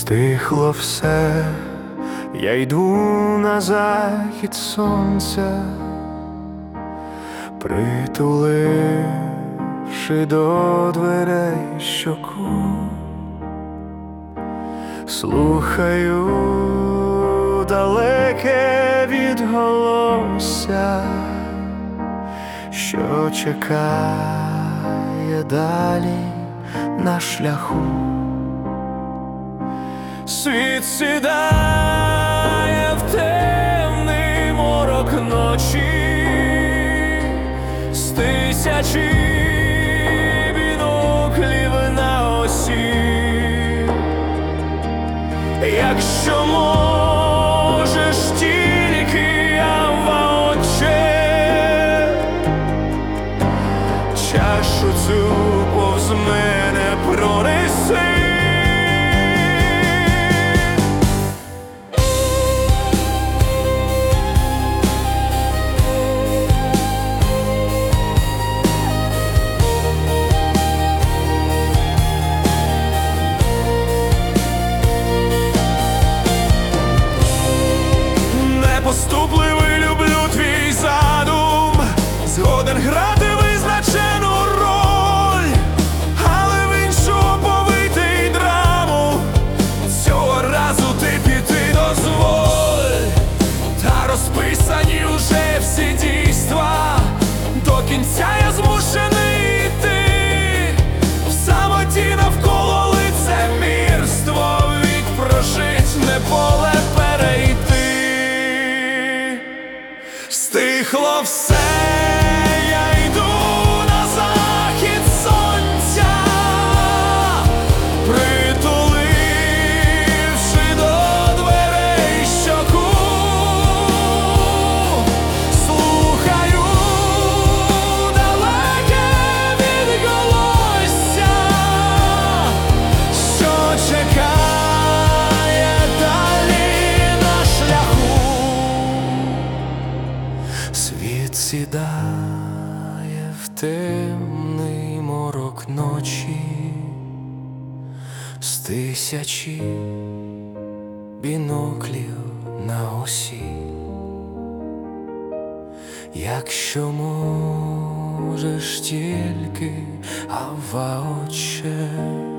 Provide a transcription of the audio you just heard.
Стихло все, я йду на захід сонця, притуливши до дверей щоку, слухаю далеке відголосся, що чекає далі на шляху. Світ сідає в темний морок ночі, з тисячі біноклів на осі. Якщо можеш тільки, Отче, чашу цю повз мене пронеси. Поступливий, люблю твій задум, згоден грати визначену роль, але в іншу оповити драму, цього разу ти піти дозволь. Та розписані уже всі дійства, до кінця я змушений йти, в самоті навколо лицемірство, вік прожить, не поле перейти. Стихло все, я йду на захід сонця, притуливши до дверей щоку, слухаю далеке відголосся, що чекає далі на шляху. Світ сідає в темний морок ночі, з тисячі біноклів на осі. Якщо можеш тільки, Отче,